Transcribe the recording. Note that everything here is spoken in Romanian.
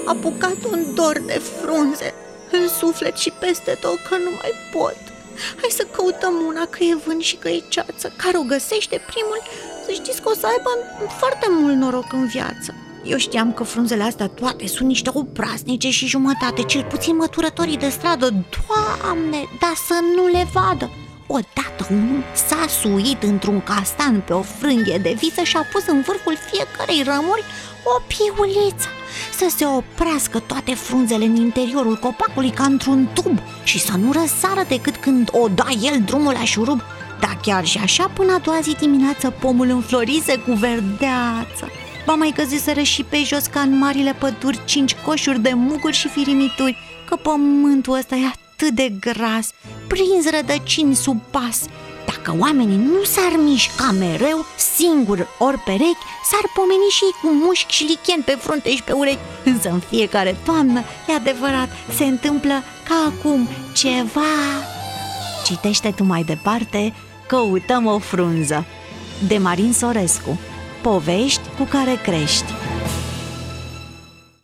apucat un dor de frunze în suflet și peste tot că nu mai pot. Hai să căutăm una, că e vânt și că e ceață. Care o găsește primul, să știți că o să aibă foarte mult noroc în viață. Eu știam că frunzele astea toate sunt niște obraznice și jumătate, cel puțin măturătorii de stradă. Doamne, dar să nu le vadă! Odată unul s-a suit într-un castan pe o frânghie de viță și a pus în vârful fiecărei rămuri o piuliță, să se oprească toate frunzele în interiorul copacului ca într-un tub și să nu răsară decât când o da el drumul la șurub. Dar chiar și așa, până a doua zi dimineață, pomul înflorise cu verdeață. Ba mai căzuseră și pe jos, ca în marile păduri, 5 coșuri de muguri și firimituri, că pământul ăsta e atât de gras, prins rădăcini sub pas. Dacă oamenii nu s-ar mișca mereu, singur ori perechi, s-ar pomeni și ei cu mușchi și lichen pe frunte și pe urechi. Însă în fiecare toamnă, e adevărat, se întâmplă ca acum ceva. Citește tu mai departe Căutăm o frunză, de Marin Sorescu. Povești cu care crești.